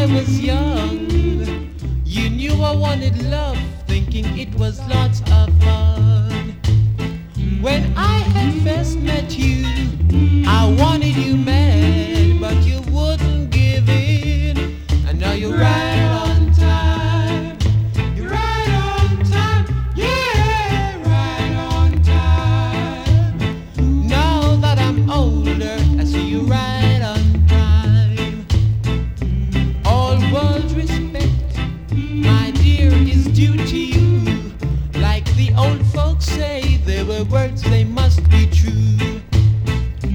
was young, you knew I wanted love, thinking it was lots of fun. When I had first met you, I wanted you mad, but you